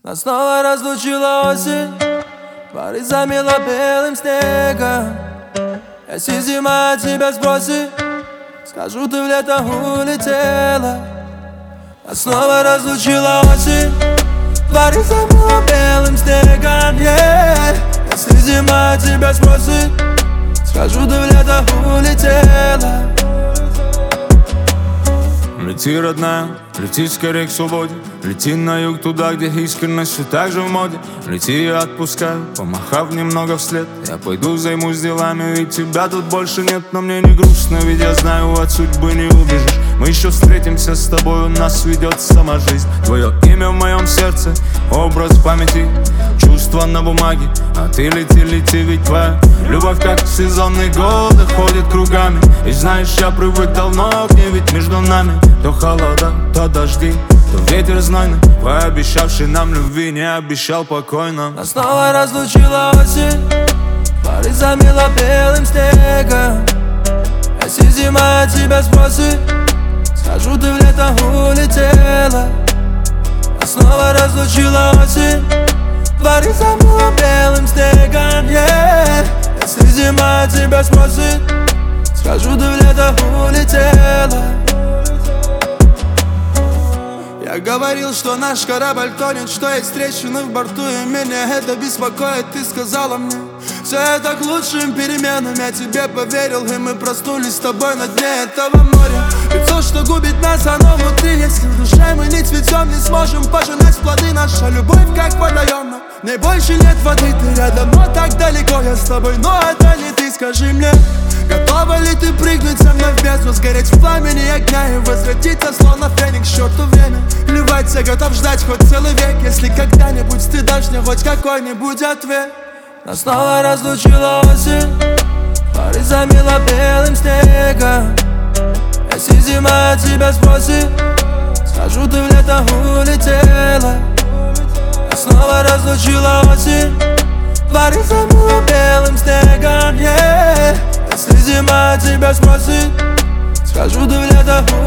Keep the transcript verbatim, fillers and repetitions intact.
Нас снова разлучила осень, дворы замело белым снегом. Если зима тебя спросит, скажу, ты в лето улетела. Нас снова разлучила осень, дворы замело белым снегом, yeah. Если зима тебя спросит, скажу, ты в лето улетела. Лети, родная, лети скорее к свободе. Лети на юг туда, где искренность все так же в моде. Лети, я отпускаю, помахав немного вслед. Я пойду займусь делами, ведь тебя тут больше нет. Но мне не грустно, ведь я знаю, от судьбы не убежишь. Мы еще встретимся с тобой, у нас ведет сама жизнь. Твое имя в моем сердце, образ в памяти, чувства на бумаге. А ты лети, лети, ведь твоя любовь, как в сезонные годы, ходит кругами. И знаешь, я привык давно к ней, ведь между нами то холода, то дожди, то ветер знойный, пообещавший нам любви, не обещал покойно. Нас снова разлучила осень, дворы замело белым снегом. Если зима тебя спросит, скажу, ты в лето улетела. Нас снова разлучила осень, дворы замело белым снегом, yeah. Если зима тебя спросит, скажу, ты в лето улетела. Я говорил, что наш корабль тонет, что есть трещины в борту, и меня это беспокоит. Ты сказала мне, все это к лучшим переменам. Я тебе поверил, и мы проснулись с тобой на дне этого моря. Ведь то, что губит нас, оно внутри. Если в душе мы не цветем, не сможем пожинать плоды. Наша любовь как водоем, но в ней больше нет воды. Ты рядом, но так далеко, я с тобой, но это не ты. Скажи мне, готова ли ты прыгнуть со мной в бездну, сгореть в пламени огня и возвратиться, словно феникс, к черту время. Плевать, я готов ждать хоть целый век, если когда-нибудь ты дашь мне хоть какой-нибудь ответ. Нас снова разлучила осень, дворы замело белым снегом. Если зима тебя спросит, скажу, ты в лето улетела. Нас снова разлучила осень, дворы замело белым снегом, yeah. Если зима тебя спросит, скажу, ты в лето